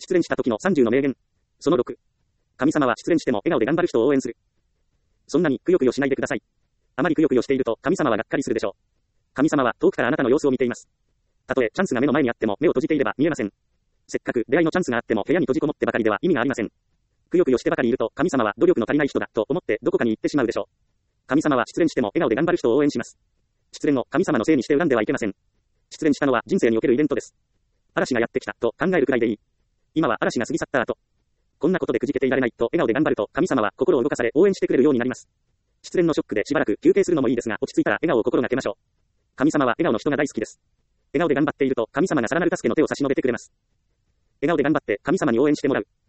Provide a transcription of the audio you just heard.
失恋した時の30の名言。その6。神様は失恋しても笑顔で頑張る人を応援する。そんなにくよくよしないでください。あまりくよくよしていると神様はがっかりするでしょう。神様は遠くからあなたの様子を見ています。たとえチャンスが目の前にあっても目を閉じていれば見えません。せっかく出会いのチャンスがあっても部屋に閉じこもってばかりでは意味がありません。くよくよしてばかりいると神様は努力の足りない人だと思ってどこかに行ってしまうでしょう。神様は失恋しても笑顔で頑張る人を応援します。失恋を神様のせいにして恨んではいけません。失恋したのは人生におけるイベントです。嵐がやってきたと考えるくらいでいい。今は嵐が過ぎ去った後、こんなことでくじけていられないと笑顔で頑張ると神様は心を動かされ応援してくれるようになります。失恋のショックでしばらく休憩するのもいいですが、落ち着いたら笑顔を心がけましょう。神様は笑顔の人が大好きです。笑顔で頑張っていると神様がさらなる助けの手を差し伸べてくれます。笑顔で頑張って神様に応援してもらう。